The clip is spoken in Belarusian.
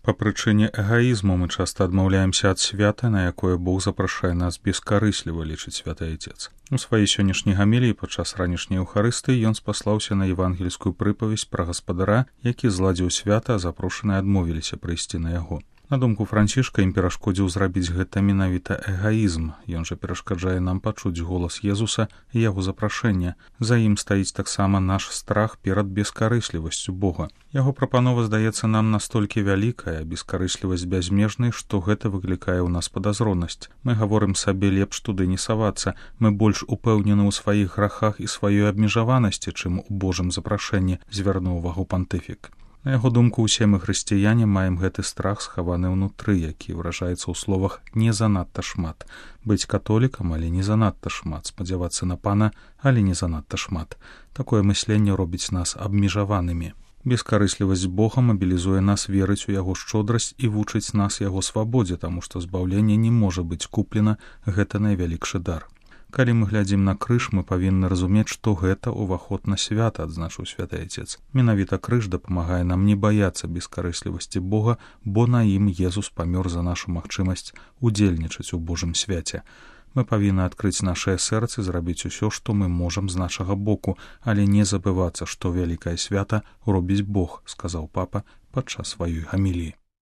Па прычыне эгаізму мы часта адмаўляемся ад свята, на якое Бог запрашае нас бескарысліва, лічыць святы Айцец. У сваёй сённяшняй гаміліі падчас ранішняй Еўхарыстыі ён спаслаўся на евангельскую прыпавесць пра гаспадара, які зладзіў свята, а запрошаныя адмовіліся прыйсці на яго. На думку Францішка, ім перашкодзіў зрабіць гэта менавіта эгаізм. Ён жа перашкаджае нам пачуць голас Езуса і яго запрашэння. За ім стаіць таксама наш страх перад бескарыслівасцю Бога. Яго прапанова здаецца нам настолькі вялікая, бескарыслівасць бязмежнай, што гэта выклікае ў нас падазронасць. Мы гаворым сабе лепш туды не савацца. Мы больш упэўнены ў сваіх грахах і сваёй абмежаванасці, чым у Божым запрашэнні, звярнуў увагу пантыфік. На яго думку, усе мы хрысціяне маем гэты страх схаваны ўнутры, які выражаецца ў словах «не занадта шмат». Быць католікам, але не занадта шмат. Спадзявацца на Пана, але не занадта шмат. Такое мысленне робіць нас абмежаванымі. Бескарыслівасць Бога мабілізуе нас верыць у яго шчодрасць і вучыць нас яго свабодзе, таму што збаўленне не можа быць куплена, гэта найвялікшы дар. Калі мы глядзім на крыж, мы павінны разумець, што гэта ўваход на свята, адзначыў святы Айцец. Менавіта крыж дапамагае нам не баяцца бескарыслівасці Бога, бо на ім Езус памёр за нашу магчымасць удзельнічаць у Божым свяце. Мы павінны адкрыць нашае сэрцы, зрабіць усё, што мы можам з нашага боку, але не забывацца, што вялікае свята робіць Бог, сказаў папа падчас сваёй гаміліі.